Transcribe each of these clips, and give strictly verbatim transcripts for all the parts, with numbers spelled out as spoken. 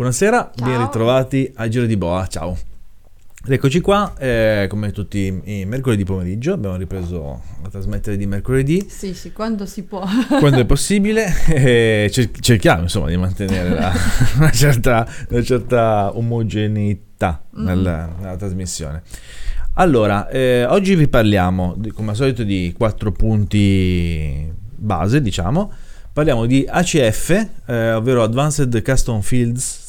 buonasera, Ciao. ben ritrovati a Giro di Boa, ciao. Eccoci qua, eh, come tutti i mercoledì pomeriggio, abbiamo ripreso a trasmettere di mercoledì. Sì, sì, quando si può. Quando è possibile, eh, cer- cerchiamo insomma di mantenere la, una, certa, una certa omogeneità nella, nella trasmissione. Allora, eh, oggi vi parliamo, di, come al solito, di quattro punti base, diciamo. Parliamo di A C F, eh, ovvero Advanced Custom Fields,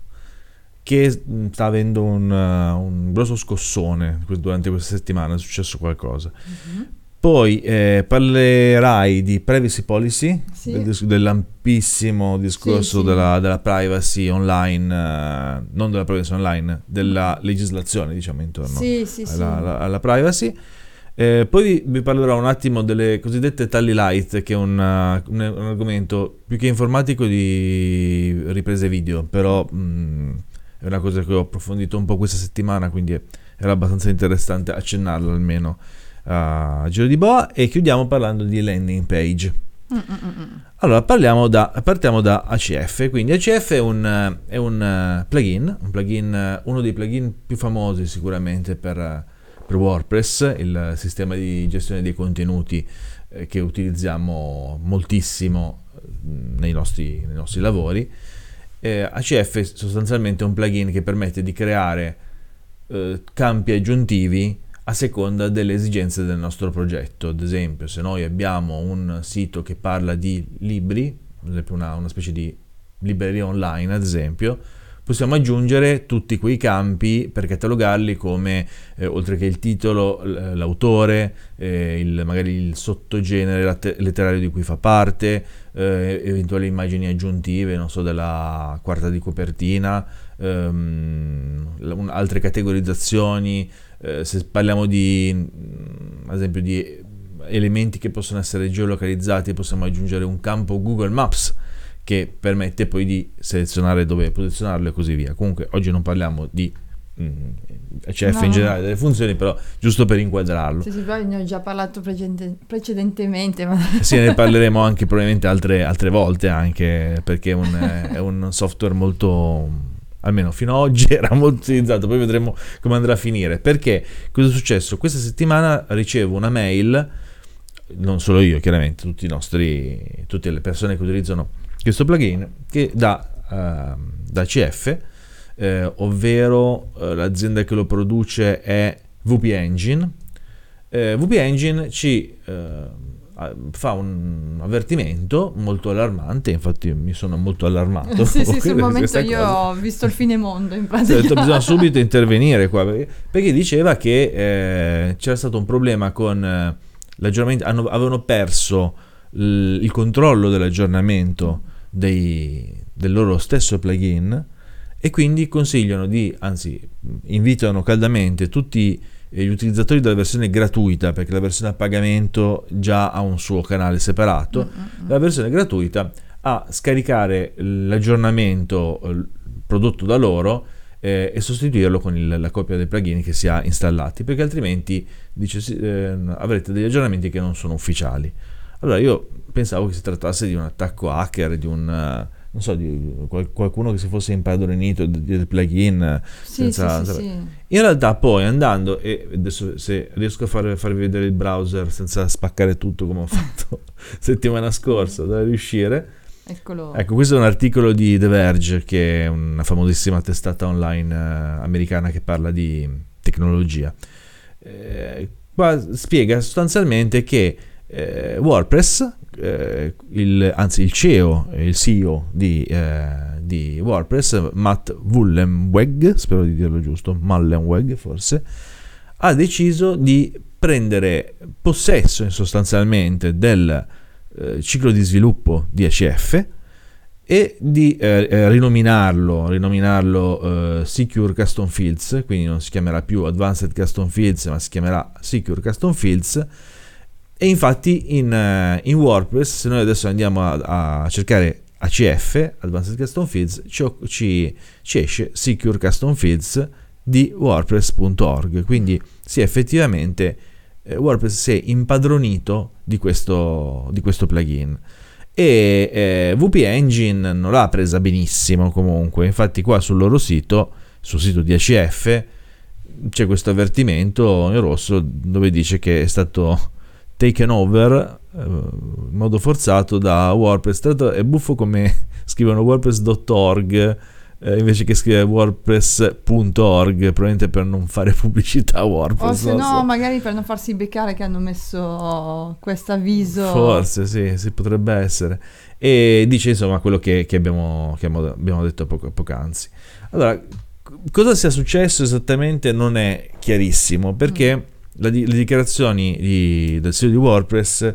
che sta avendo un, uh, un grosso scossone durante questa settimana, è successo qualcosa. Mm-hmm. Poi eh, parlerai di privacy policy, sì. del, dell'ampissimo discorso sì, sì. Della, della privacy online, uh, non della privacy online, della legislazione, diciamo, intorno sì, sì, alla, sì. alla, alla privacy. Eh, poi vi, vi parlerò un attimo delle cosiddette tally light, che è un, uh, un, un argomento più che informatico di riprese video, però mh, è una cosa che ho approfondito un po' questa settimana, quindi era abbastanza interessante accennarlo almeno a Giro di Boa. E chiudiamo parlando di landing page. Mm-mm. Allora parliamo da, partiamo da A C F. Quindi A C F è un, è un plugin, un plugin, uno dei plugin più famosi sicuramente per, per WordPress, il sistema di gestione dei contenuti eh, che utilizziamo moltissimo nei nostri, nei nostri lavori. Eh, A C F sostanzialmente è un plugin che permette di creare eh, campi aggiuntivi a seconda delle esigenze del nostro progetto. Ad esempio, se noi abbiamo un sito che parla di libri, ad esempio una, una specie di libreria online, ad esempio, possiamo aggiungere tutti quei campi per catalogarli come, eh, oltre che il titolo, l'autore, eh, il, magari il sottogenere letterario di cui fa parte, eh, eventuali immagini aggiuntive, non so, della quarta di copertina, ehm, altre categorizzazioni, eh, se parliamo di, ad esempio, di elementi che possono essere geolocalizzati, possiamo aggiungere un campo Google Maps che permette poi di selezionare dove posizionarlo e così via. Comunque oggi non parliamo di mh, A C F no. in generale, delle funzioni, però giusto per inquadrarlo. Sì, sì, però ne ho già parlato precedente, precedentemente. Ma... Sì, ne parleremo anche probabilmente altre, altre volte, anche perché è un, è un software molto, almeno fino ad oggi era molto utilizzato, poi vedremo come andrà a finire. Perché cosa è successo? Questa settimana ricevo una mail, non solo io, chiaramente, tutti i nostri, tutte le persone che utilizzano questo plugin, che da, uh, da A C F, eh, ovvero uh, l'azienda che lo produce è V P Engine. Eh, V P Engine ci uh, fa un avvertimento molto allarmante, infatti mi sono molto allarmato. Sì, sì, sul momento io cosa. ho visto il finemondo in pratica. Detto, bisogna subito intervenire qua, perché, perché diceva che eh, c'era stato un problema con eh, l'aggiornamento, hanno, avevano perso l, il controllo dell'aggiornamento dei, del loro stesso plugin, e quindi consigliano di, anzi invitano caldamente tutti gli utilizzatori della versione gratuita, perché la versione a pagamento già ha un suo canale separato, mm-hmm. la versione gratuita, a scaricare l'aggiornamento prodotto da loro eh, e sostituirlo con il, la copia del plugin che si ha installati, perché altrimenti dice, eh, avrete degli aggiornamenti che non sono ufficiali. Allora io pensavo che si trattasse di un attacco hacker, di un, non so, di qualcuno che si fosse impadronito del plugin. Sì, senza, sì, sì, sì. In realtà poi andando, e adesso se riesco a far, farvi vedere il browser senza spaccare tutto come ho fatto settimana scorsa, dovrei riuscire. Eccolo. Ecco, questo è un articolo di The Verge, che è una famosissima testata online eh, americana che parla di tecnologia. Eh, qua spiega sostanzialmente che Eh, WordPress, eh, il, anzi il C E O, il C E O di, eh, di WordPress, Matt Mullenweg, spero di dirlo giusto, Mullenweg forse, ha deciso di prendere possesso sostanzialmente del eh, ciclo di sviluppo di A C F e di eh, rinominarlo, rinominarlo eh, Secure Custom Fields, quindi non si chiamerà più Advanced Custom Fields, ma si chiamerà Secure Custom Fields. E infatti in, in WordPress, se noi adesso andiamo a, a cercare A C F, Advanced Custom Fields, ci, ci, ci esce Secure Custom Fields di wordpress punto org. Quindi sì, effettivamente eh, WordPress si è impadronito di questo, di questo plugin. e eh, V P Engine non l'ha presa benissimo comunque. Infatti qua sul loro sito, sul sito di A C F, c'è questo avvertimento in rosso dove dice che è stato taken over eh, in modo forzato da WordPress. Tra l'altro è buffo come scrivono wordpress punto org eh, invece che scrivere wordpress punto org, probabilmente per non fare pubblicità a WordPress. O se non no, so. magari per non farsi beccare che hanno messo questo avviso. Forse sì, si potrebbe essere. E dice insomma quello che, che, abbiamo, che abbiamo detto poco, poc'anzi. Allora, cosa sia successo esattamente non è chiarissimo, perché mm. la, le dichiarazioni di, del sito di WordPress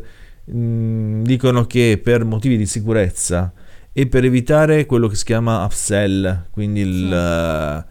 mh, dicono che per motivi di sicurezza e per evitare quello che si chiama upsell, quindi il,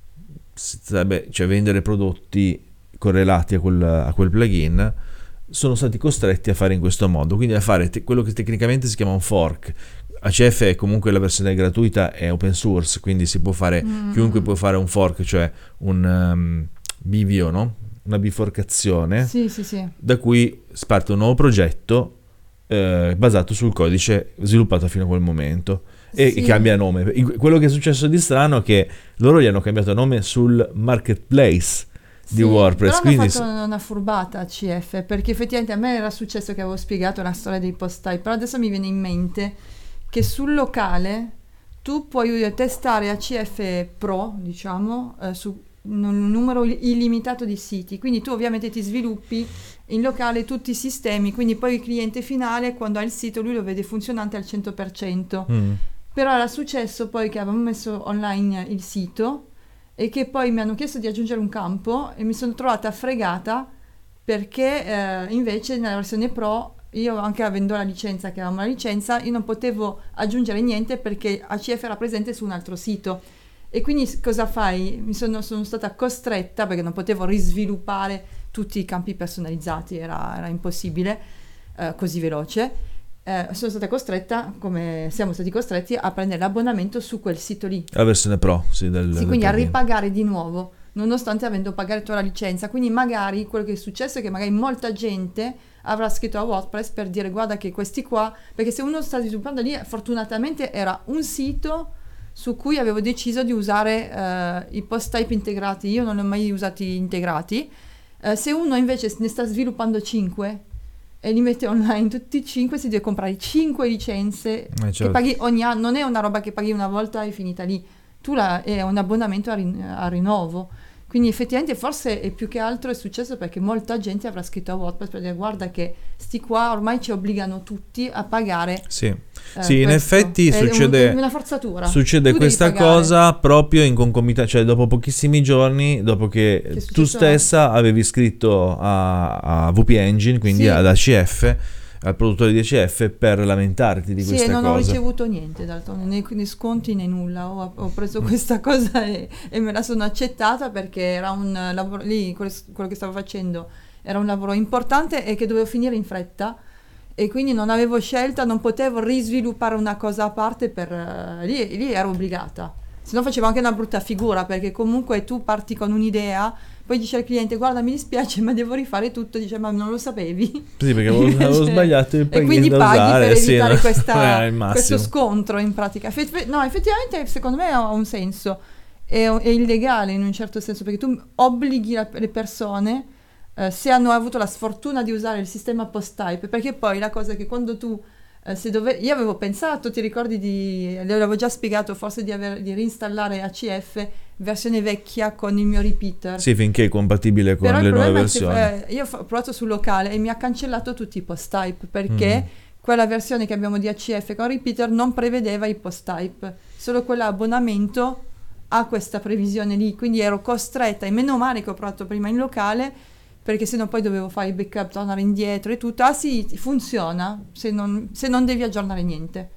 sì. uh, cioè vendere prodotti correlati a quel, a quel plugin, sono stati costretti a fare in questo modo, quindi a fare te- quello che tecnicamente si chiama un fork. A C F è comunque la versione gratuita, è open source, quindi si può fare, mm. chiunque può fare un fork, cioè un um, bivio, no? Una biforcazione, sì, sì, sì. da cui parte un nuovo progetto eh, basato sul codice sviluppato fino a quel momento e sì. cambia nome. Quello che è successo di strano è che loro gli hanno cambiato nome sul marketplace di sì, WordPress, però quindi hanno fatto una furbata a C F, perché effettivamente a me era successo che avevo spiegato la storia dei post type, però adesso mi viene in mente che sul locale tu puoi testare A C F Pro, diciamo, eh, su un numero illimitato di siti, quindi tu ovviamente ti sviluppi in locale tutti i sistemi, quindi poi il cliente finale quando ha il sito lui lo vede funzionante al cento per cento. Mm. Però era successo poi che avevamo messo online il sito e che poi mi hanno chiesto di aggiungere un campo e mi sono trovata fregata perché eh, invece nella versione Pro, io anche avendo la licenza, che avevamo la licenza, io non potevo aggiungere niente perché A C F era presente su un altro sito. E quindi cosa fai? Mi sono, sono stata costretta, perché non potevo risviluppare tutti i campi personalizzati, era, era impossibile, eh, così veloce. Eh, sono stata costretta, come siamo stati costretti, a prendere l'abbonamento su quel sito lì. La versione Pro, sì, del, sì del quindi plugin. A ripagare di nuovo, nonostante avendo pagato la licenza. Quindi magari quello che è successo è che magari molta gente avrà scritto a WordPress per dire guarda che questi qua, perché se uno sta sviluppando lì, fortunatamente era un sito su cui avevo deciso di usare uh, i post type integrati, io non li ho mai usati integrati. Uh, se uno invece ne sta sviluppando cinque e li mette online tutti e cinque, si deve comprare cinque licenze, eh, certo. che paghi ogni anno, non è una roba che paghi una volta e finita lì, tu la, è un abbonamento a, rin- a rinnovo. Quindi effettivamente forse è più che altro è successo perché molta gente avrà scritto a WordPress per dire guarda che sti qua ormai ci obbligano tutti a pagare. Sì, eh, sì in effetti è succede, un, una forzatura. succede questa cosa proprio in concomitanza, cioè dopo pochissimi giorni, dopo che, che tu stessa avevi scritto a, a V P Engine, quindi sì. ad A C F, al produttore di A C F, per lamentarti di sì, questa cosa. Sì, non ho ricevuto niente, d'altronde, né, né sconti né nulla, ho, ho preso questa cosa e, e me la sono accettata perché era un lavoro, lì quello, quello che stavo facendo era un lavoro importante e che dovevo finire in fretta e quindi non avevo scelta, non potevo risviluppare una cosa a parte per, lì, lì ero obbligata, se no facevo anche una brutta figura perché comunque tu parti con un'idea. Poi dice al cliente guarda mi dispiace ma devo rifare tutto, dice ma non lo sapevi? Sì perché avevo, avevo sbagliato il e quindi da paghi usare, per sì, evitare no? questa, eh, questo scontro in pratica. No, effettivamente secondo me ha un senso, è, è illegale in un certo senso perché tu obblighi la, le persone eh, se hanno avuto la sfortuna di usare il sistema post type, perché poi la cosa è che quando tu eh, se dove, io avevo pensato, ti ricordi di, l'avevo già spiegato forse di, aver, di reinstallare A C F versione vecchia con il mio repeater. Sì, finché è compatibile con Però le nuove versioni. versioni. Che, eh, io ho provato sul locale e mi ha cancellato tutti i post type perché mm. quella versione che abbiamo di A C F con repeater non prevedeva i post type, solo quell'abbonamento ha questa previsione lì, quindi ero costretta, e meno male che ho provato prima in locale perché sennò poi dovevo fare il backup, tornare indietro e tutto. Ah sì, funziona se non, se non devi aggiornare niente,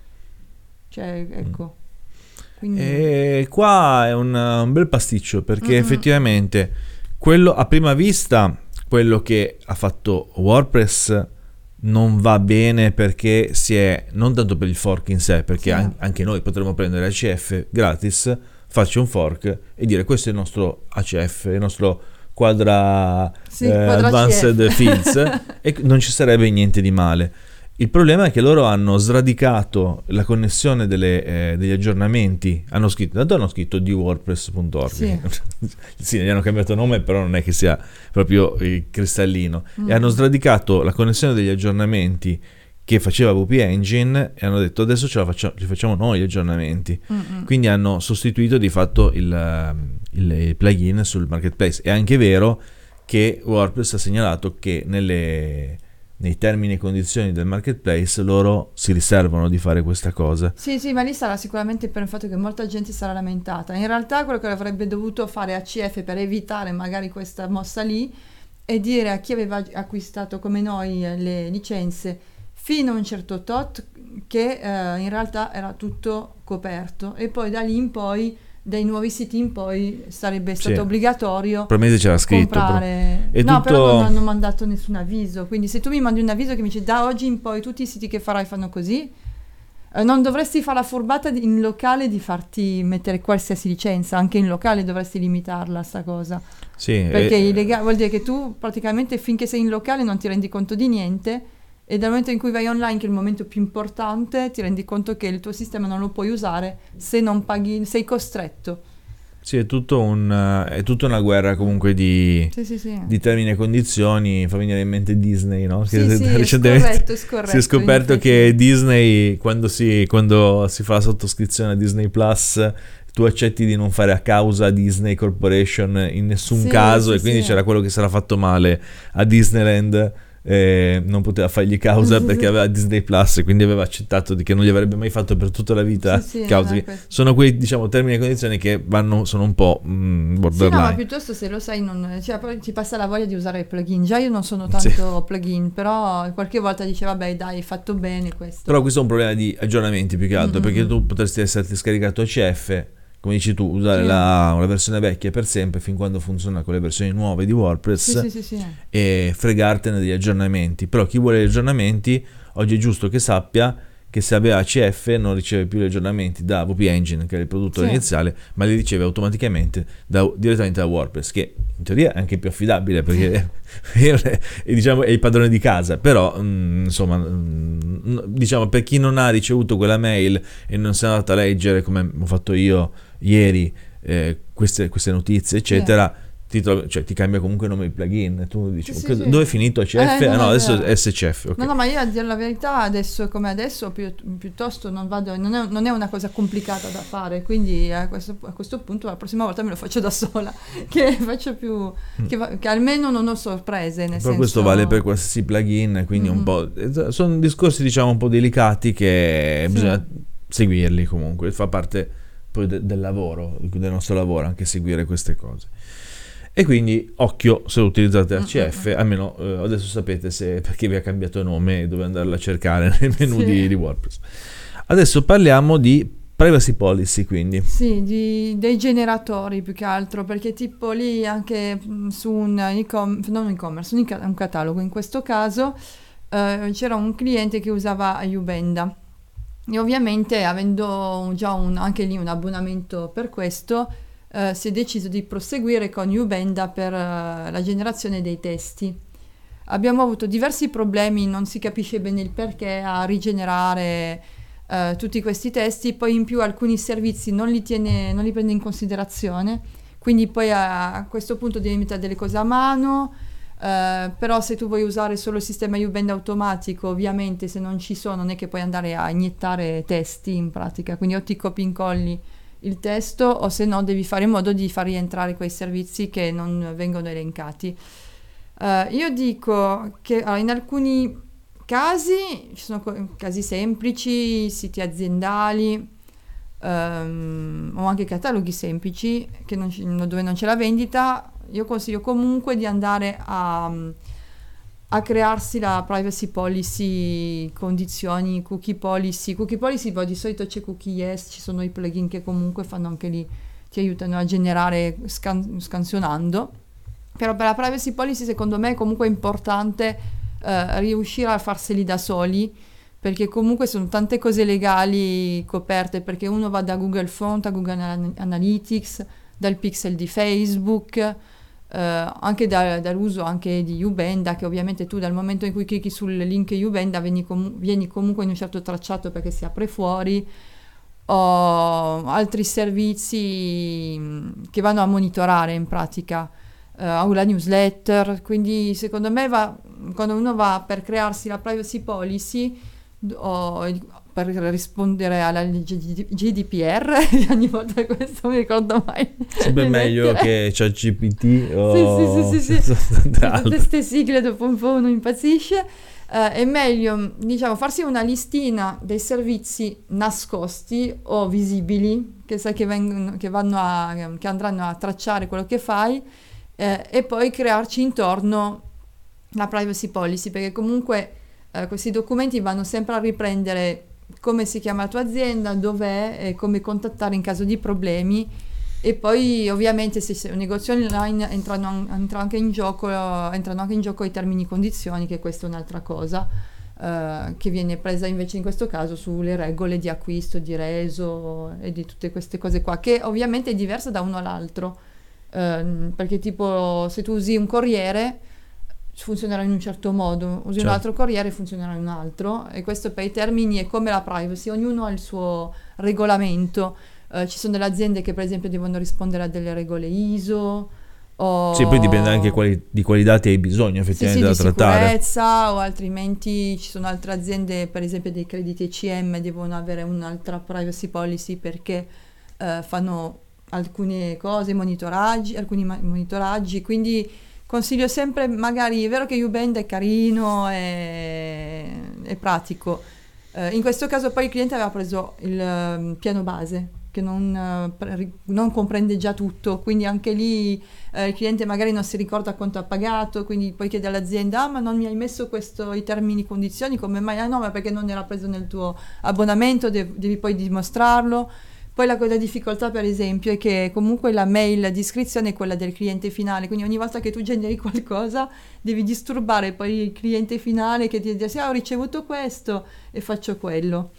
cioè ecco. Mm. Quindi... E qua è un, un bel pasticcio perché mm-hmm. effettivamente quello a prima vista, quello che ha fatto WordPress non va bene perché si è, non tanto per il fork in sé, perché sì. an- anche noi potremmo prendere A C F gratis, farci un fork e dire questo è il nostro A C F, il nostro quadra, sì, eh, quadra advanced C F. fields e non ci sarebbe niente di male. Il problema è che loro hanno sradicato la connessione delle, eh, degli aggiornamenti, hanno scritto, tanto hanno scritto di wordpress punto org, Sì. sì, gli hanno cambiato nome, però non è che sia proprio eh, cristallino, Mm. e hanno sradicato la connessione degli aggiornamenti che faceva W P Engine e hanno detto adesso ce la facciamo, li facciamo noi gli aggiornamenti. Mm-mm. Quindi hanno sostituito di fatto il, il, il plugin sul marketplace. È anche vero che WordPress ha segnalato che nelle, nei termini e condizioni del marketplace loro si riservano di fare questa cosa. Sì, sì, ma lì sarà sicuramente per il fatto che molta gente sarà lamentata. In realtà quello che avrebbe dovuto fare A C F per evitare magari questa mossa lì è dire a chi aveva acquistato come noi eh, le licenze fino a un certo tot che eh, in realtà era tutto coperto, e poi da lì in poi, dai nuovi siti in poi, sarebbe stato Sì. obbligatorio Probabilmente c'era scritto. comprare. È No, tutto- però non hanno mandato nessun avviso, quindi se tu mi mandi un avviso che mi dice da oggi in poi tutti i siti che farai fanno così, eh, non dovresti fare la furbata di- in locale di farti mettere qualsiasi licenza, anche in locale dovresti limitarla sta cosa, Sì, perché e- illega- vuol dire che tu praticamente finché sei in locale non ti rendi conto di niente, e dal momento in cui vai online, che è il momento più importante, ti rendi conto che il tuo sistema non lo puoi usare se non paghi, sei costretto. sì, è tutto un, è tutta una guerra comunque di, Sì, sì, sì. di termini e condizioni. Fa venire in mente Disney, no? Sì, Che sì, è recentemente scorretto, è scorretto, si è scoperto in che effetti. Disney, quando si, quando si fa la sottoscrizione a Disney Plus, tu accetti di non fare a causa Disney Corporation in nessun Sì, caso, sì, e quindi sì. c'era quello che si era fatto male a Disneyland, eh, non poteva fargli causa Sì, sì, perché sì. aveva Disney Plus, e quindi aveva accettato di che non gli avrebbe mai fatto per tutta la vita Sì, sì, causa. non è questo. Sono quei, diciamo, termini e condizioni che vanno, sono un po' mm, Sì, borderline. no, ma piuttosto se lo sai, non, cioè, poi ti passa la voglia di usare i plugin. Già io non sono tanto plugin, però qualche volta dice vabbè dai, hai fatto bene questo. Però questo è un problema di aggiornamenti più che altro, Mm, perché mm, tu potresti esserti scaricato A C F, come dici tu, usare Sì. la, la versione vecchia per sempre fin quando funziona con le versioni nuove di WordPress, Sì, sì, sì, sì. e fregartene degli aggiornamenti. Però chi vuole gli aggiornamenti oggi è giusto che sappia che se aveva A C F non riceve più gli aggiornamenti da W P Engine, che è il produttore Sì. iniziale, ma li riceve automaticamente da- direttamente da WordPress, che in teoria è anche più affidabile perché è, diciamo, è il padrone di casa. Però mm, insomma, mm, diciamo, per chi non ha ricevuto quella mail e non si è andato a leggere, come ho fatto io ieri, eh, queste, queste notizie eccetera, ti, trovi- cioè, ti cambia comunque il nome del plugin, tu dici Sì, sì, "Cosa- sì. dove è finito A C F? Eh, Ah, no, no, è adesso vero. è S C F, ok. No, no, ma io a dire la verità, adesso come adesso, pi- piuttosto non vado, non è, non è una cosa complicata da fare, quindi a questo, a questo punto la prossima volta me lo faccio da sola, che faccio più, che, va- che almeno non ho sorprese, nel Però senso... questo vale per qualsiasi plugin, quindi un Mhm. po', eh, sono discorsi diciamo un po' delicati che Sì. bisogna seguirli comunque, fa parte poi de- del lavoro, del nostro lavoro, anche seguire queste cose. E quindi occhio se utilizzate A C F, almeno eh, adesso sapete se, perché vi ha cambiato nome e dove andarla a cercare nel menu Sì. di, di WordPress. Adesso parliamo di privacy policy, quindi. Sì, di- dei generatori più che altro, perché tipo lì anche mh, su un e-commerce, non un e-commerce, un, ica- un catalogo in questo caso, eh, c'era un cliente che usava Ubenda, e ovviamente avendo già un- anche lì un abbonamento per questo, eh, si è deciso di proseguire con Ubenda per eh, la generazione dei testi. Abbiamo avuto diversi problemi, non si capisce bene il perché, a rigenerare eh, tutti questi testi, poi in più alcuni servizi non li tiene, non li prende in considerazione, quindi poi a, a questo punto devi mettere delle cose a mano, eh, però se tu vuoi usare solo il sistema Ubenda automatico, ovviamente se non ci sono non è che puoi andare a iniettare testi in pratica, quindi o ti copi e incolli il testo o se no devi fare in modo di far rientrare quei servizi che non vengono elencati. Eh, io dico che allora, in alcuni casi, ci sono co- casi semplici, siti aziendali, ehm, o anche cataloghi semplici che non ci- dove non c'è la vendita, io consiglio comunque di andare a, a crearsi la privacy policy, condizioni, cookie policy. Cookie policy, poi di solito c'è cookie yes, ci sono i plugin che comunque fanno anche lì, ti aiutano a generare scan- scansionando. Però per la privacy policy secondo me è comunque importante eh, riuscire a farseli da soli, perché comunque sono tante cose legali coperte, perché uno va da Google Font a Google An- Analytics, dal pixel di Facebook, eh, anche da- dall'uso anche di Ubenda, che ovviamente tu dal momento in cui clicchi sul link Ubenda vieni, com- vieni comunque in un certo tracciato perché si apre fuori, o altri servizi mh, che vanno a monitorare in pratica, eh, o la newsletter. Quindi secondo me va, quando uno va per crearsi la privacy policy d- o il- per rispondere alla legge G D P R, ogni volta questo non mi ricordo mai Sempre le meglio lettere. che ChatGPT Sì, o sì, sì, sì, sì. tante Tutte altre. queste sigle dopo un po' uno impazzisce. Eh, è meglio, diciamo, farsi una listina dei servizi nascosti o visibili, che sai che, vengono, che, vanno a, che andranno a tracciare quello che fai, eh, e poi crearci intorno la privacy policy, perché comunque eh, questi documenti vanno sempre a riprendere come si chiama la tua azienda, dov'è e come contattare in caso di problemi. E poi ovviamente se sei un negozio online entrano, an- entra anche in gioco, entrano anche in gioco i termini e condizioni, che questa è un'altra cosa eh, che viene presa invece in questo caso sulle regole di acquisto, di reso e di tutte queste cose qua, che ovviamente è diversa da uno all'altro, ehm, perché tipo se tu usi un corriere funzionerà in un certo modo, usi un Certo. altro corriere funzionerà in un altro, e questo per i termini è come la privacy, ognuno ha il suo regolamento. Eh, ci sono delle aziende che per esempio devono rispondere a delle regole I S O Sì, poi dipende anche o quali- di quali dati hai bisogno sì, sì, effettivamente di da trattare. sicurezza, o altrimenti ci sono altre aziende, per esempio dei crediti E C M, devono avere un'altra privacy policy perché eh, fanno alcune cose, monitoraggi, alcuni ma- monitoraggi, quindi consiglio sempre, magari è vero che Ubend è carino e è pratico. Eh, in questo caso poi il cliente aveva preso il ehm, piano base che non, eh, pre- non comprende già tutto, quindi anche lì eh, il cliente magari non si ricorda quanto ha pagato, quindi poi chiede all'azienda: ah, ma non mi hai messo questo, i termini e condizioni, come mai? Ah no, ma perché non era preso nel tuo abbonamento, de- devi poi dimostrarlo. Poi la cosa difficoltà, per esempio, è che comunque la mail di iscrizione è quella del cliente finale, quindi ogni volta che tu generi qualcosa devi disturbare poi il cliente finale che ti dice: ah, ho ricevuto questo e faccio quello.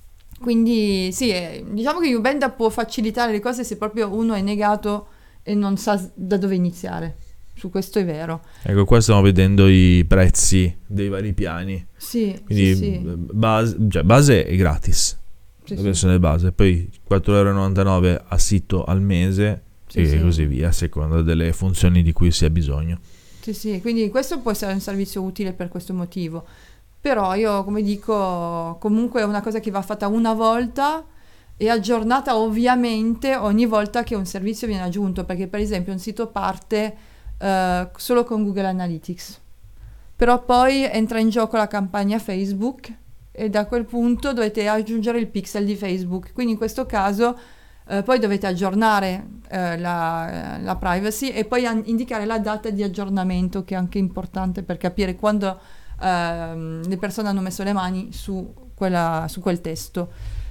Quindi sì, eh, diciamo che Ubenda può facilitare le cose se proprio uno è negato e non sa s- da dove iniziare. Su questo è vero. Ecco, qua stiamo vedendo i prezzi dei vari piani. Sì, Quindi sì, sì, base, cioè, base è gratis, sì, la sì, versione base, poi quattro e novantanove euro a sito al mese sì, e sì. così via, a seconda delle funzioni di cui si ha bisogno. Sì, sì, quindi questo può essere un servizio utile per questo motivo. Però io, come dico, comunque è una cosa che va fatta una volta e aggiornata ovviamente ogni volta che un servizio viene aggiunto, perché per esempio un sito parte eh, solo con Google Analytics, però poi entra in gioco la campagna Facebook e da quel punto dovete aggiungere il pixel di Facebook. Quindi in questo caso eh, poi dovete aggiornare eh, la, la privacy e poi an- indicare la data di aggiornamento, che è anche importante per capire quando ehm, le persone hanno messo le mani su, quella, su quel testo.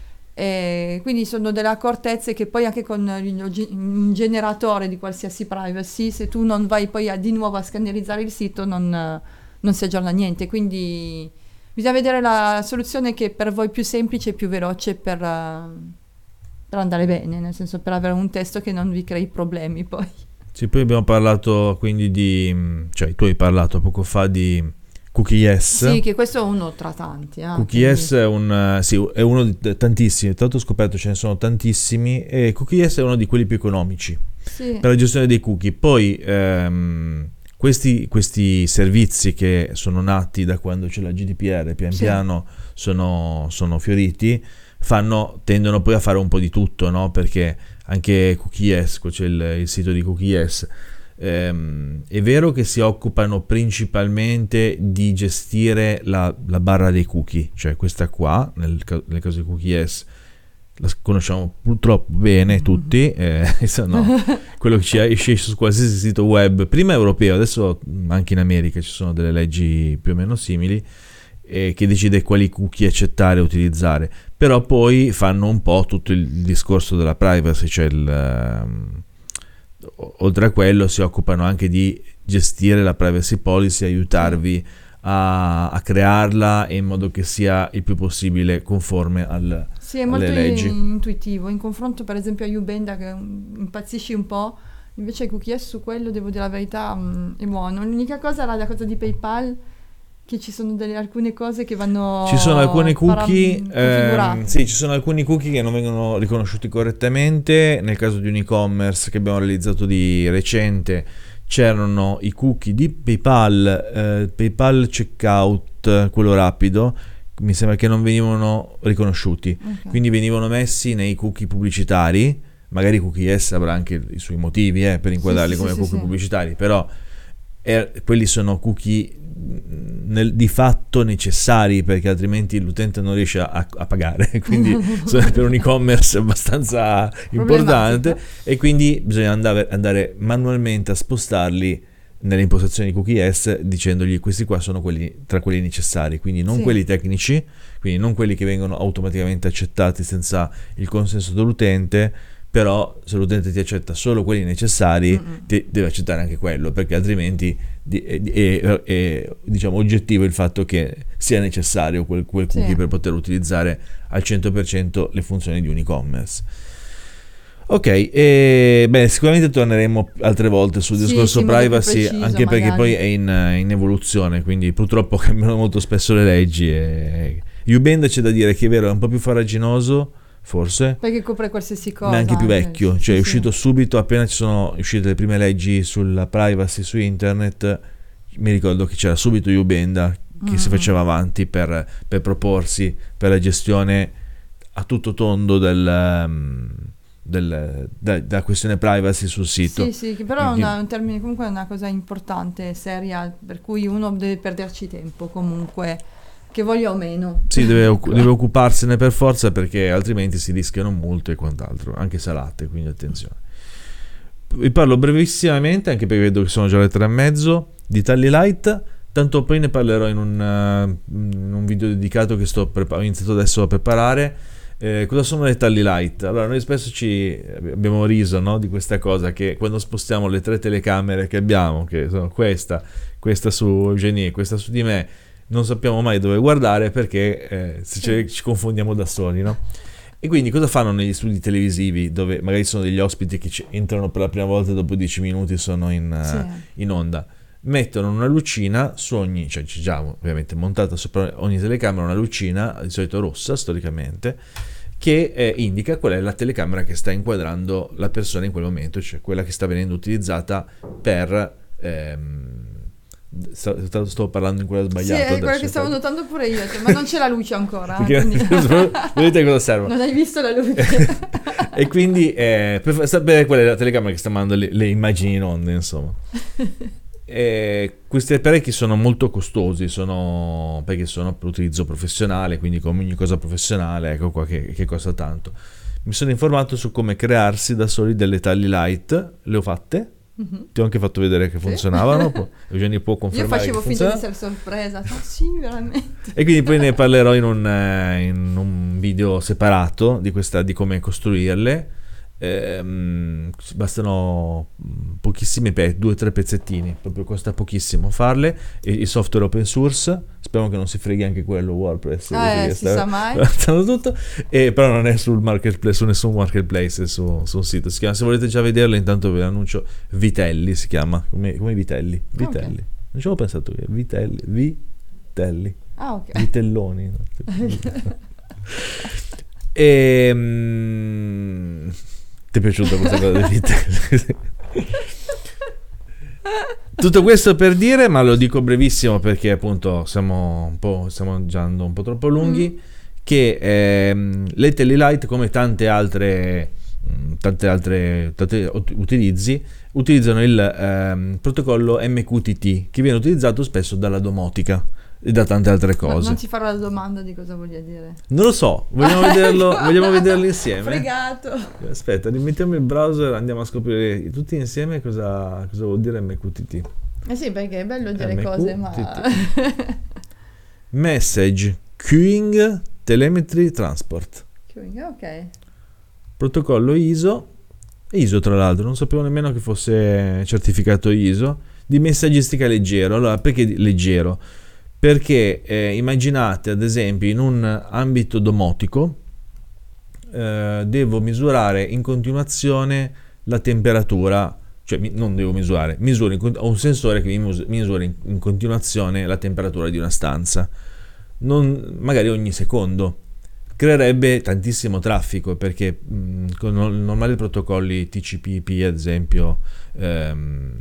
E quindi sono delle accortezze che poi anche con il- un generatore di qualsiasi privacy, se tu non vai poi a, di nuovo a scannerizzare il sito, non, eh, non si aggiorna niente. Quindi bisogna vedere la soluzione che per voi più semplice e più veloce per, eh, per andare bene, nel senso per avere un testo che non vi crei problemi poi. Sì, poi abbiamo parlato quindi di, cioè tu hai parlato poco fa di Cookies. Sì, che questo è uno tra tanti. Eh, Cookies quindi- è, un, eh, sì, è uno di tantissimi, tanto ho scoperto ce ne sono tantissimi e Cookies è uno di quelli più economici sì, per la gestione dei cookie. Poi ehm, questi, questi servizi che sono nati da quando c'è la G D P R pian Sì. piano sono, sono fioriti, fanno, tendono poi a fare un po' di tutto, no? Perché anche Cookies, qua c'è il, il sito di Cookies, ehm, è vero che si occupano principalmente di gestire la, la barra dei cookie, cioè questa qua, nel, ca- nel caso di Cookies la conosciamo purtroppo bene tutti, eh, no, quello che ci esce su qualsiasi sito web, prima europeo, adesso anche in America ci sono delle leggi più o meno simili, eh, che decide quali cookie accettare e utilizzare, però poi fanno un po' tutto il discorso della privacy, cioè il, um, oltre a quello si occupano anche di gestire la privacy policy, aiutarvi a, a crearla in modo che sia il più possibile conforme al, sì, è alle molto leggi. intuitivo. In confronto per esempio a Ubenda, che mm, impazzisci un po', Invece cookies su quello, devo dire la verità, mh, è buono. L'unica cosa era la cosa di PayPal, che ci sono delle, alcune cose che vanno Ci sono alcuni cookie, param- ehm, sì, ci sono alcuni cookie che non vengono riconosciuti correttamente. Nel caso di un e-commerce che abbiamo realizzato di recente, c'erano i cookie di PayPal, eh, PayPal Checkout, quello rapido, mi sembra che non venivano riconosciuti, Ok. quindi venivano messi nei cookie pubblicitari. Magari cookies avrà anche i suoi motivi eh, per inquadrarli sì, come sì, cookie sì. pubblicitari, però eh, quelli sono cookie nel, di fatto necessari, perché altrimenti l'utente non riesce a, a pagare, quindi sono per un e-commerce abbastanza importante, e quindi bisogna andare, andare manualmente a spostarli nelle impostazioni di cookies, dicendogli questi qua sono quelli tra quelli necessari, quindi non Sì. quelli tecnici, quindi non quelli che vengono automaticamente accettati senza il consenso dell'utente. Però se l'utente ti accetta solo quelli necessari, Mm-mm. ti deve accettare anche quello, perché altrimenti di- è, è- è, diciamo oggettivo il fatto che sia necessario quel, quel cookie Sì. per poter utilizzare al cento per cento le funzioni di un e-commerce. Ok, e beh, sicuramente torneremo altre volte sul Sì, discorso sì, in modo più privacy, preciso, anche perché magari. poi è in, in evoluzione, quindi purtroppo cambiano molto spesso le leggi. E Ubenda, c'è da dire che è vero, è un po' più farraginoso, forse, Perché copre qualsiasi cosa. ma è anche più vecchio, sì, cioè è sì, uscito sì. subito appena ci sono uscite le prime leggi sulla privacy su internet. Mi ricordo che c'era subito Ubenda che Mm. si faceva avanti per, per proporsi per la gestione a tutto tondo del, um, del- da- della questione privacy sul sito. Sì, sì, che però Quindi- è una- un termine, comunque è una cosa importante, seria, per cui uno deve perderci tempo comunque, che voglia o meno. Sì, deve, occu- Ecco. deve occuparsene per forza, perché altrimenti si rischiano multe e quant'altro, anche salate, quindi attenzione. Vi parlo brevissimamente, anche perché vedo che sono già le tre e mezzo, di Tally Light, tanto poi ne parlerò in un, uh, in un video dedicato che sto prepa- ho iniziato adesso a preparare. Eh, cosa sono le Tally Light? Allora, noi spesso ci abbiamo riso, no, di questa cosa, che quando spostiamo le tre telecamere che abbiamo, che sono questa, questa su Eugenie e questa su di me, non sappiamo mai dove guardare, perché eh, se ce- ci confondiamo da soli, no? E quindi cosa fanno negli studi televisivi, dove magari sono degli ospiti che ci entrano per la prima volta e dopo dieci minuti sono in, eh, Sì. in onda? Mettono una lucina su ogni, cioè c'è già ovviamente montata sopra ogni telecamera una lucina, di solito rossa storicamente, che eh, indica qual è la telecamera che sta inquadrando la persona in quel momento, cioè quella che sta venendo utilizzata per... ehm, Sto, sto parlando in quella Sì, sbagliata. è quello adesso, che stavo infatti. notando pure io, cioè, ma non c'è la luce ancora. Perché quindi- vedete cosa serve? Non hai visto la luce. E quindi eh, per fa- sapere qual è la telecamera che sta mandando le, le immagini in onda, insomma. E questi apparecchi sono molto costosi, sono, perché sono per utilizzo professionale, quindi come ogni cosa professionale, ecco qua che, che costa tanto. Mi sono informato su come crearsi da soli delle Tally Light, le ho fatte, Mhm. ti ho anche fatto vedere che Sì. funzionavano, poi Eugenio può Io confermare facevo che finta di funziona. essere sorpresa. Ah, sì, veramente. E quindi poi ne parlerò in un, eh, in un video separato di, questa, di come costruirle. Ehm, bastano pochissimi pezzi, due o tre pezzettini, proprio costa pochissimo farle. E il software open source, speriamo che non si freghi anche quello WordPress, Eh, che si sa mai. stanno tutto. E però non è sul marketplace, su nessun marketplace, è su, su un sito. Si chiama, se volete già vederlo, intanto ve l'annuncio. Vitelli si chiama, come, come Vitelli. Vitelli. Ok. Non ci avevo pensato io. Vitelli. Vitelli. Ah, ok. Vitelloni. No? E, mm, ti è piaciuta questa cosa dei vitelli? Tutto questo per dire, ma lo dico brevissimo perché appunto siamo un po', stiamo già andando un po' troppo lunghi, Mm. che ehm, le Tally Light, come tante altre mh, tante altre tante ut- utilizzi, utilizzano il ehm, protocollo M Q T T, che viene utilizzato spesso dalla domotica e da tante altre Ma cose. non ti farò la domanda di cosa voglia dire. Non lo so, vogliamo vederlo, vogliamo vederlo insieme? Fregato. Aspetta, rimettiamo il browser, andiamo a scoprire tutti insieme cosa, cosa vuol dire M Q T T. Eh sì, perché è bello dire M Q cose, ma... T Message Queuing Telemetry Transport. Ok. Protocollo I S O, I S O tra l'altro, non sapevo nemmeno che fosse certificato I S O, di messaggistica leggero. Allora, perché leggero? Perché eh, immaginate ad esempio in un ambito domotico eh, devo misurare in continuazione la temperatura, cioè mi, non devo misurare, misuro in, ho un sensore che mi mus- misura in, in continuazione la temperatura di una stanza, non, magari ogni secondo. Creerebbe tantissimo traffico, perché mh, con i normali protocolli T C P I P, ad esempio, ehm,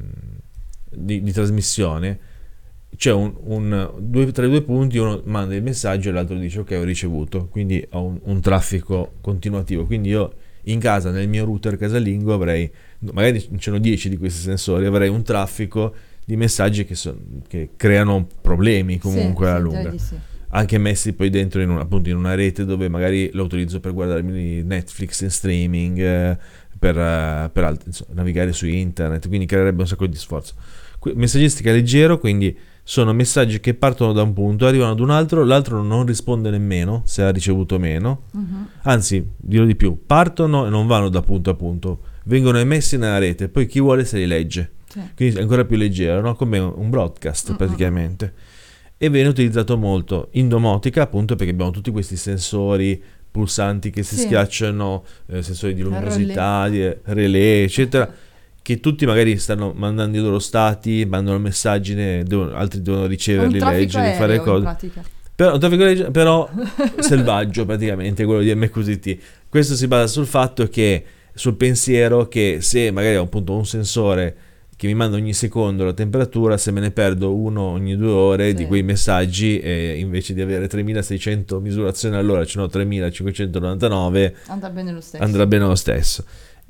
di, di trasmissione, c'è un, un due, tra i due punti uno manda il messaggio e l'altro dice ok, ho ricevuto, quindi ho un, un traffico continuativo. Quindi io in casa, nel mio router casalingo, avrei, magari ce ne sono dieci di questi sensori, avrei un traffico di messaggi che, so, che creano problemi comunque sì, alla sì, lunga, sì. Anche messi poi dentro in una, appunto in una rete dove magari lo utilizzo per guardarmi Netflix in streaming, eh, per, uh, per alt- insomma, navigare su internet, quindi creerebbe un sacco di sforzo. Que- messaggistica leggero, quindi sono messaggi che partono da un punto, arrivano ad un altro, l'altro non risponde nemmeno se ha ricevuto meno, uh-huh. Anzi, dirò di più, partono e non vanno da punto a punto, vengono emessi nella rete, poi chi vuole se li legge, sì. Quindi è ancora più leggero, no? Come un broadcast, uh-huh. praticamente. E viene utilizzato molto in domotica, appunto perché abbiamo tutti questi sensori pulsanti che si sì. schiacciano, eh, sensori di luminosità, relè. di relè, eccetera, che tutti magari stanno mandando i loro stati, mandano messaggi, ne devono, altri devono riceverli, leggerli, fare cose. Però, un traffico aereo, però selvaggio praticamente, quello di M Q T T. Questo si basa sul fatto che, sul pensiero che se magari ho appunto un sensore che mi manda ogni secondo la temperatura, se me ne perdo uno ogni due ore sì. di quei messaggi, e invece di avere tremilaseicento misurazioni all'ora ce ne ho tremilacinquecentonovantanove, andrà bene lo stesso. Andrà bene lo stesso.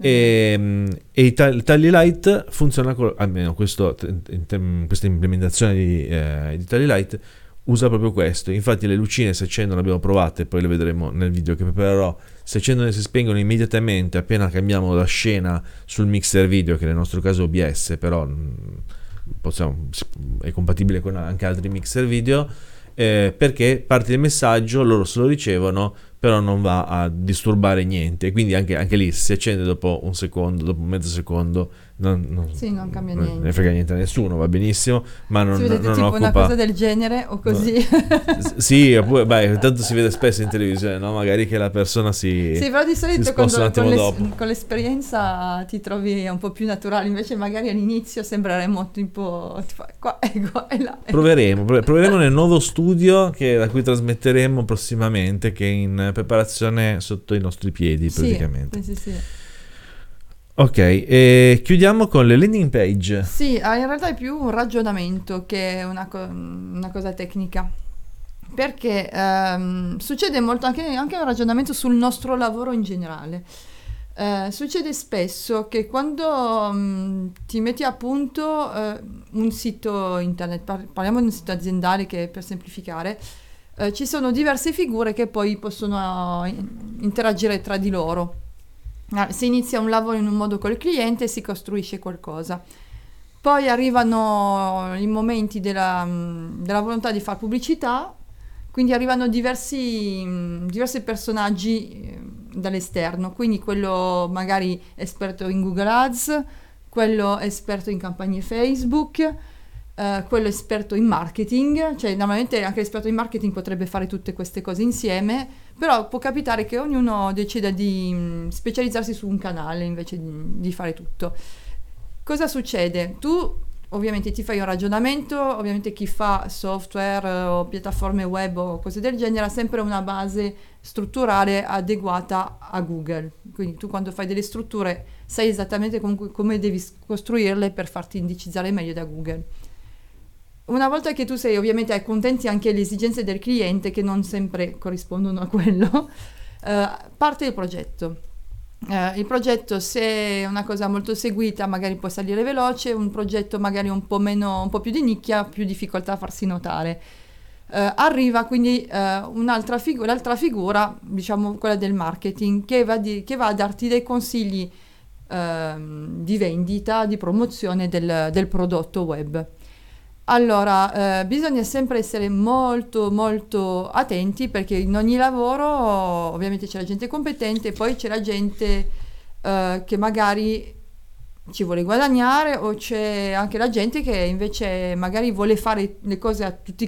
E, e il Tally Light funziona con, almeno questo, questa implementazione di, eh, di Tally Light usa proprio questo. Infatti le lucine si accendono, abbiamo provate, poi le vedremo nel video che preparerò, si accendono e si spengono immediatamente appena cambiamo la scena sul mixer video, che nel nostro caso è O B S, però possiamo, è compatibile con anche altri mixer video, eh, perché parte il messaggio, loro se lo ricevono, però non va a disturbare niente, quindi anche, anche lì si accende dopo un secondo, dopo mezzo secondo, non, non, sì, non cambia non niente, ne frega niente a nessuno, va benissimo, ma non, si vede non tipo occupa una cosa del genere o così, no. Sì, oppure, beh, tanto si vede spesso in televisione, no? Magari che la persona si sì, però di solito quando, con, l'es- con l'esperienza ti trovi un po' più naturale, invece magari all'inizio sembreremo tipo, tipo qua e qua e là. Proveremo, proveremo nel nuovo studio che, da cui trasmetteremo prossimamente, che è in preparazione sotto i nostri piedi praticamente. Sì, sì, sì. Ok, e chiudiamo con le landing page. Sì, in realtà è più un ragionamento che una, co- una cosa tecnica, perché ehm, succede molto anche, anche un ragionamento sul nostro lavoro in generale. Eh, succede spesso che quando mh, ti metti a punto eh, un sito internet, par- parliamo di un sito aziendale che per semplificare, eh, ci sono diverse figure che poi possono uh, interagire tra di loro. Si inizia un lavoro in un modo col cliente e si costruisce qualcosa. Poi arrivano i momenti della, della volontà di fare pubblicità, quindi arrivano diversi, diversi personaggi dall'esterno, quindi quello magari esperto in Google Ads, quello esperto in campagne Facebook, Uh, quello esperto in marketing, cioè normalmente anche l'esperto in marketing potrebbe fare tutte queste cose insieme, però può capitare che ognuno decida di mh, specializzarsi su un canale invece di, di fare tutto. Cosa succede? Tu ovviamente ti fai un ragionamento, ovviamente chi fa software eh, o piattaforme web o cose del genere ha sempre una base strutturale adeguata a Google, quindi tu quando fai delle strutture sai esattamente com- come devi costruirle per farti indicizzare meglio da Google. Una volta che tu sei, ovviamente accontenti anche le esigenze del cliente che non sempre corrispondono a quello, eh, parte il progetto. Eh, il progetto, se è una cosa molto seguita, magari può salire veloce, un progetto magari un po' meno, un po' più di nicchia, più difficoltà a farsi notare. Eh, arriva quindi eh, un'altra figura, l'altra figura, diciamo quella del marketing, che va, di, che va a darti dei consigli eh, di vendita, di promozione del, del prodotto web. Allora, eh, bisogna sempre essere molto molto attenti, perché in ogni lavoro ovviamente c'è la gente competente, poi c'è la gente eh, che magari ci vuole guadagnare, o c'è anche la gente che invece magari vuole fare le cose a tutti i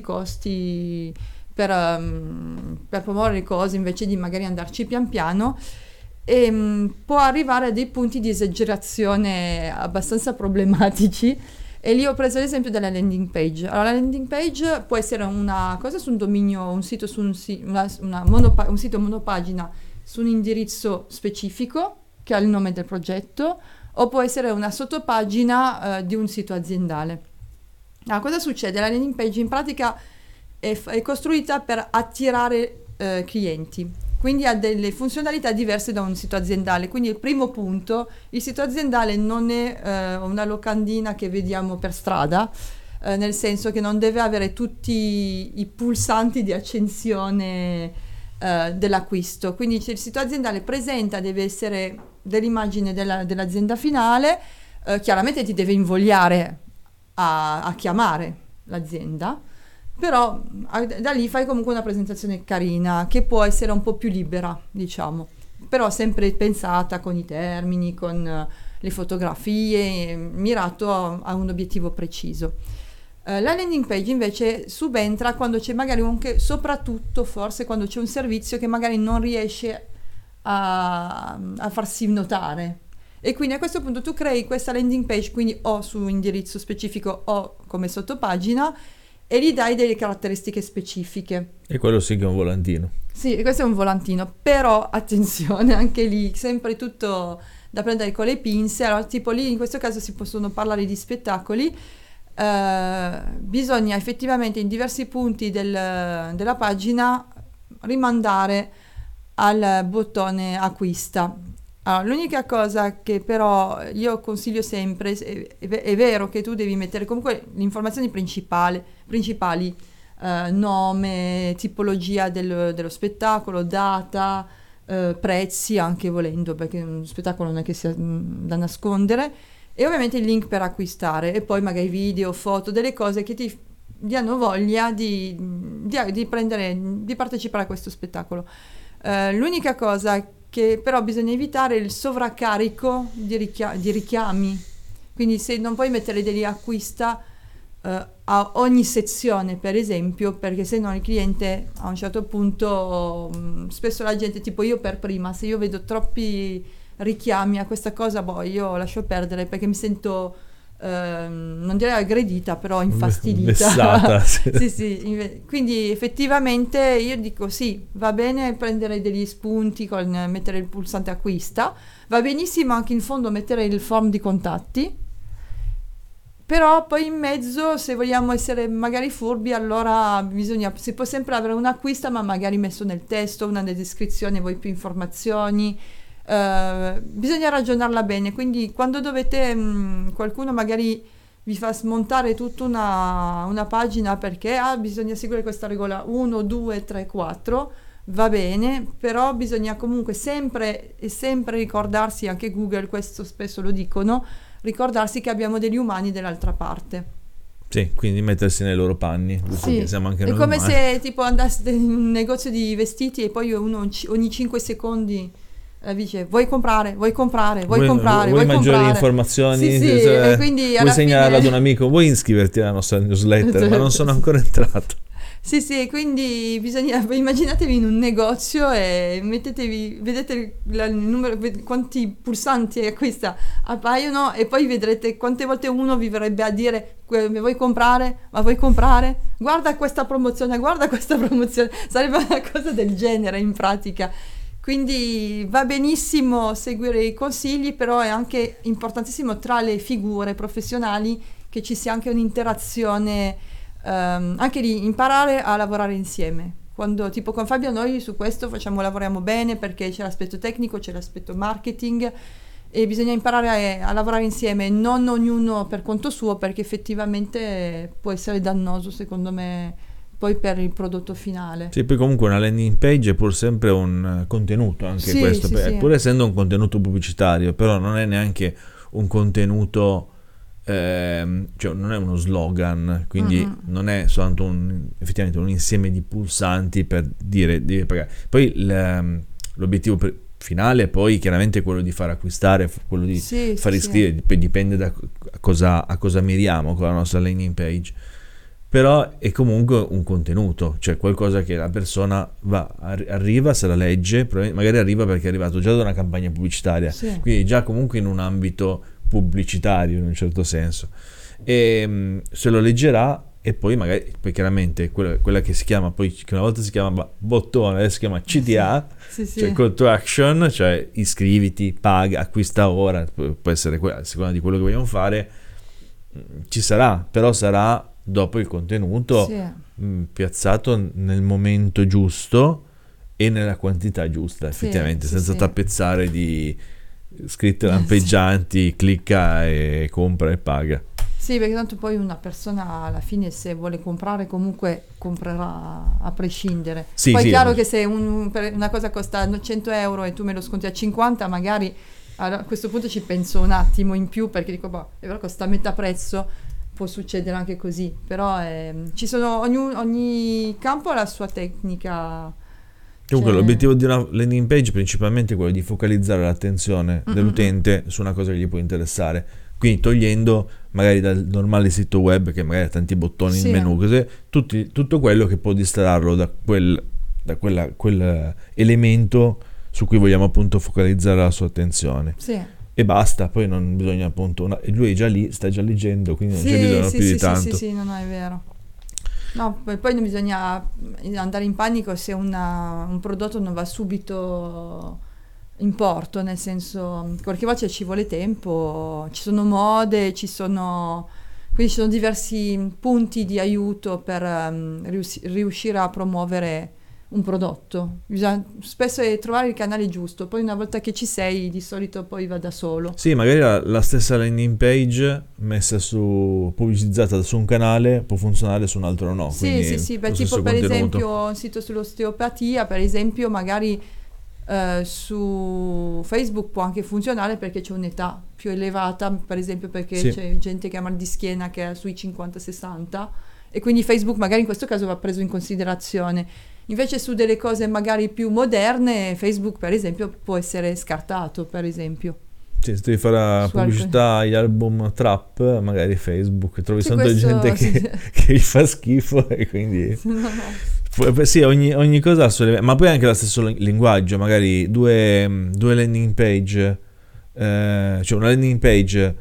costi per, um, per promuovere le cose invece di magari andarci pian piano. e mh, può arrivare a dei punti di esagerazione abbastanza problematici. E lì ho preso l'esempio della landing page. Allora, la landing page può essere una cosa su un dominio, un sito su un, si- una, una monopa- un sito monopagina su un indirizzo specifico che ha il nome del progetto, o può essere una sottopagina eh, di un sito aziendale. Allora, cosa succede? La landing page in pratica è, f- è costruita per attirare eh, clienti. Quindi ha delle funzionalità diverse da un sito aziendale. Quindi il primo punto, il sito aziendale non è eh, una locandina che vediamo per strada, eh, nel senso che non deve avere tutti i pulsanti di accensione eh, dell'acquisto. Quindi il sito aziendale presenta, deve essere dell'immagine della, dell'azienda finale, eh, chiaramente ti deve invogliare a, a chiamare l'azienda, però da lì fai comunque una presentazione carina che può essere un po' più libera, diciamo, però sempre pensata con i termini, con uh, le fotografie, mirato a, a un obiettivo preciso. Uh, la landing page invece subentra quando c'è magari anche, soprattutto forse quando c'è un servizio che magari non riesce a, a farsi notare. E quindi a questo punto tu crei questa landing page, quindi o su un indirizzo specifico o come sottopagina, e gli dai delle caratteristiche specifiche. E quello sì che è un volantino. Sì, questo è un volantino, però attenzione, anche lì sempre tutto da prendere con le pinze. Allora, tipo lì in questo caso si possono parlare di spettacoli, eh, bisogna effettivamente in diversi punti del, della pagina rimandare al bottone acquista. Allora, l'unica cosa che però io consiglio sempre, è, è, è vero che tu devi mettere comunque le informazioni principali, principali eh, nome, tipologia del, dello spettacolo, data, eh, prezzi anche volendo, perché uno spettacolo non è che sia mh, da nascondere, e ovviamente il link per acquistare, e poi magari video, foto, delle cose che ti diano voglia di, di, di prendere, di partecipare a questo spettacolo. Uh, l'unica cosa che però bisogna evitare è il sovraccarico di, richia- di richiami, quindi se non puoi mettere degli acquista uh, a ogni sezione, per esempio, perché se no il cliente a un certo punto um, spesso la gente, tipo io per prima, se io vedo troppi richiami a questa cosa, boh, io lascio perdere perché mi sento Uh, non direi aggredita, però infastidita. Vessata. Sì. Sì, sì, inve- quindi effettivamente io dico sì, va bene prendere degli spunti con mettere il pulsante acquista, va benissimo anche in fondo mettere il form di contatti, però poi in mezzo, se vogliamo essere magari furbi, allora bisogna, si può sempre avere un acquista ma magari messo nel testo, una descrizione, vuoi più informazioni. Uh, bisogna ragionarla bene, quindi quando dovete mh, qualcuno magari vi fa smontare tutta una, una pagina perché ah, bisogna seguire questa regola uno, due, tre, quattro, va bene, però bisogna comunque sempre e sempre ricordarsi, anche Google questo spesso lo dicono, ricordarsi che abbiamo degli umani dall'altra parte. Sì, quindi mettersi nei loro panni, sì. Che siamo anche è noi come umani. Se tipo andaste in un negozio di vestiti e poi uno ogni cinque secondi la dice vuoi comprare, vuoi comprare, vuoi, vuoi comprare, vuoi, vuoi maggiori comprare. informazioni, sì, sì, cioè, e quindi vuoi alla segnalarlo fine... ad un amico, vuoi iscriverti alla nostra newsletter, ma non sono ancora entrato. Sì, sì, quindi bisogna, immaginatevi in un negozio e mettetevi, vedete il, il numero, quanti pulsanti acquista appaiono e poi vedrete quante volte uno vi verrebbe a dire vuoi comprare, ma vuoi comprare? Guarda questa promozione, guarda questa promozione, sarebbe una cosa del genere in pratica. Quindi va benissimo seguire i consigli, però è anche importantissimo tra le figure professionali che ci sia anche un'interazione, ehm, anche di imparare a lavorare insieme. Quando tipo con Fabio noi su questo facciamo lavoriamo bene perché c'è l'aspetto tecnico, c'è l'aspetto marketing e bisogna imparare a, a lavorare insieme, non ognuno per conto suo, perché effettivamente può essere dannoso secondo me poi per il prodotto finale. Sì, poi comunque una landing page è pur sempre un contenuto, anche sì, questo, sì, per, sì. pur essendo un contenuto pubblicitario, però non è neanche un contenuto, ehm, cioè non è uno slogan, quindi mm-hmm. non è soltanto un, effettivamente un insieme di pulsanti per dire, dire pagare. Poi l'obiettivo per, finale poi chiaramente è quello di far acquistare, quello di sì, far sì, iscrivere, sì. dipende da a cosa, a cosa miriamo con la nostra landing page. però è comunque un contenuto, cioè qualcosa che la persona va, arri- arriva, se la legge, magari arriva perché è arrivato già da una campagna pubblicitaria, Sì. quindi già comunque in un ambito pubblicitario in un certo senso, e mh, se lo leggerà e poi magari, poi chiaramente quella, quella che si chiama, poi che una volta si chiama bottone, adesso si chiama C T A, Sì, sì. cioè call to action, cioè iscriviti, paga, acquista ora, pu- può essere que- a seconda di quello che vogliamo fare, mh, ci sarà, però sarà dopo il contenuto Sì. mh, piazzato nel momento giusto e nella quantità giusta, Sì, effettivamente, sì, senza sì. tappezzare di scritte lampeggianti, clicca e compra e paga. Sì, perché tanto poi una persona alla fine se vuole comprare comunque comprerà a prescindere. Sì, poi sì, è chiaro eh. che se un- per- una cosa costa cento euro e tu me lo sconti a cinquanta, magari allora, a questo punto ci penso un attimo in più perché dico, boh, è vero, costa a metà prezzo, può succedere anche così, però ehm, ci sono, ogni, ogni campo ha la sua tecnica. Comunque Cioè- l'obiettivo di una landing page principalmente è quello di focalizzare l'attenzione Mm, dell'utente su una cosa che gli può interessare, quindi togliendo magari dal normale sito web che magari ha tanti bottoni Sì. in menu, così, tutti- tutto quello che può distrarlo da quel, da quella- quel elemento su cui vogliamo appunto focalizzare la sua attenzione. Sì. E basta, poi non bisogna appunto, una- e lui è già lì, sta già leggendo, quindi non Sì, c'è bisogno sì, più sì, di sì, tanto. sì, sì, no, no, è vero. No, poi, poi non bisogna andare in panico se una- un prodotto non va subito in porto, nel senso, qualche volta ci vuole tempo, ci sono mode, ci sono, quindi ci sono diversi punti di aiuto per ehm, rius- riuscire a promuovere un prodotto. Bisogna spesso è trovare il canale giusto, poi una volta che ci sei, di solito poi va da solo. Sì, magari la, la stessa landing page messa su, pubblicizzata su un canale può funzionare su un altro no. Sì, quindi sì, sì, lo beh, stesso tipo per contenuto. esempio un sito sull'osteopatia, per esempio, magari eh, su Facebook può anche funzionare perché c'è un'età più elevata, per esempio perché Sì. c'è gente che ha mal di schiena che è sui cinquanta sessanta e quindi Facebook magari in questo caso va preso in considerazione. Invece su delle cose magari più moderne, Facebook per esempio può essere scartato, per esempio. Sì, se devi fare la Su pubblicità agli album trap, magari Facebook, trovi Sì, sempre questo- gente sì. che, che gli fa schifo e quindi... No, no. Poi- sì, ogni, ogni cosa ha il suo livello, ma poi anche lo stesso ling- linguaggio, magari due, due landing page, eh, cioè una landing page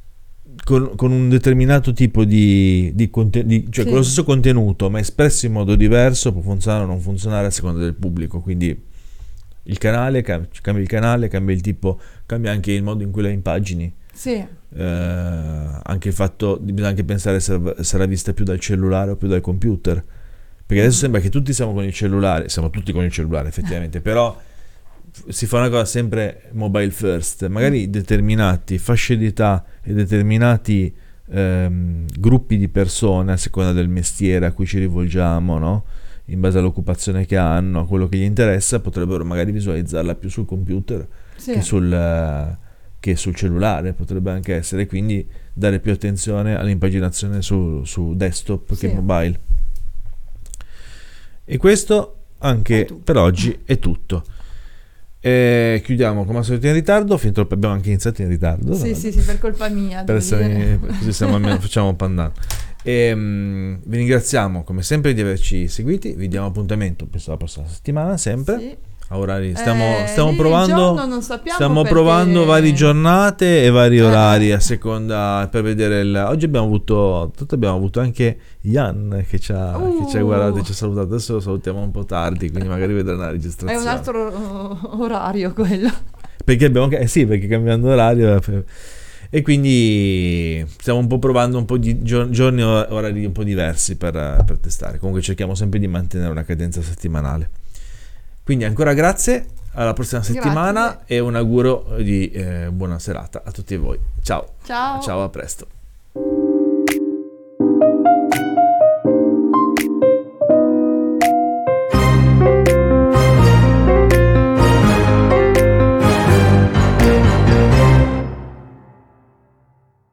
con, con un determinato tipo di, di contenuto, cioè Sì. con lo stesso contenuto, ma espresso in modo diverso, può funzionare o non funzionare a seconda del pubblico, quindi il canale, cam- cambia il canale, cambia il tipo, cambia anche il modo in cui la impagini. Sì, Eh, anche il fatto, bisogna anche pensare se sarà vista più dal cellulare o più dal computer, perché adesso sembra che tutti siamo con il cellulare, siamo tutti con il cellulare effettivamente, però si fa una cosa sempre mobile first, magari determinati fasce di età e determinati ehm, gruppi di persone a seconda del mestiere a cui ci rivolgiamo, no? In base all'occupazione che hanno, a quello che gli interessa, potrebbero magari visualizzarla più sul computer sì. che sul, eh, che sul cellulare, potrebbe anche essere, quindi dare più attenzione all'impaginazione su, su desktop Sì. che mobile. E questo anche È tutto. per oggi è tutto. E chiudiamo come al solito in ritardo, fin troppo abbiamo anche iniziato in ritardo. Sì, no? sì, sì, per colpa mia. Per devo essere, dire. così siamo almeno, facciamo un pandan. E, mm, vi ringraziamo come sempre di averci seguiti, vi diamo appuntamento penso la prossima settimana sempre. Sì. A orari stiamo, Eh, stiamo lì il provando giorno non sappiamo stiamo perché- provando varie giornate e vari Eh. orari a seconda per vedere il, oggi abbiamo avuto tutto abbiamo avuto anche Ian che ci ha, che ci ha Uh. guardato e ci ha salutato. Adesso lo salutiamo un po' tardi, quindi magari vedrà una È registrazione un altro uh, orario quello. perché abbiamo eh sì perché cambiando orario eh, e quindi stiamo un po' provando un po' di gio- giorni e orari un po' diversi per, per testare. Comunque cerchiamo sempre di mantenere una cadenza settimanale, quindi ancora grazie, alla prossima settimana Grazie. e un augurio di eh, buona serata a tutti voi. Ciao. Ciao. Ciao, a presto.